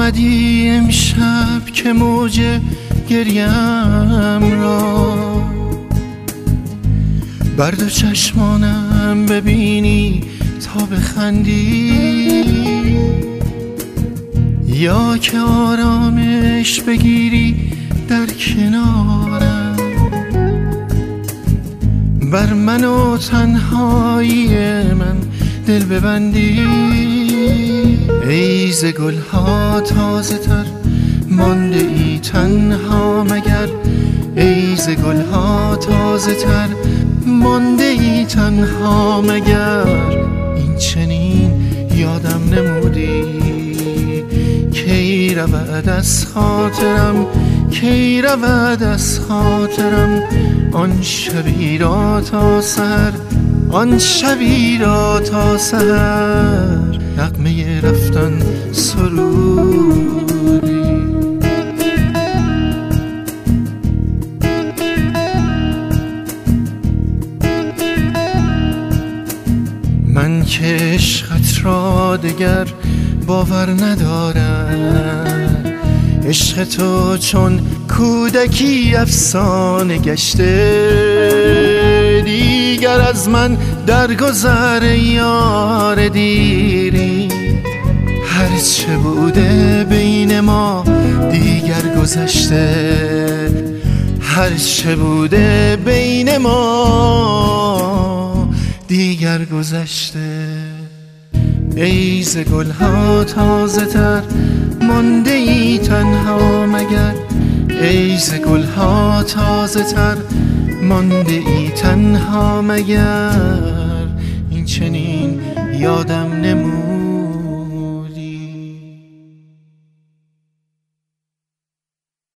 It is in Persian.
آمدی امشب که موج گریم را بر دو چشمانم ببینی تا بخندی، یا که آرامش بگیری در کنارم، بر من و تنهایی من دل ببندی. ای ز گلها تازه تر مانده ای تنها مگر، ای ز گلها تازه تر مانده ای تنها مگر. این چنین یادم نمودی کی رود از خاطرم، کی رود از خاطرم آن شبی را تا سحر، آن شبی را تا سحر نغمه رفتن سرودی. من که عشقت را دگر باور ندارم، عشق تو چون کودکی افسانه گشته، دیگر از من درگذر یار دیری، هرچه بوده بین ما دیگر گذشته، هرچه بوده بین ما دیگر گذشته. ای ز گلها تازه تر مانده ای تنها مگر، ای ز گلها تازه تر مانده ای تنها مگر. این چنین یادم نمود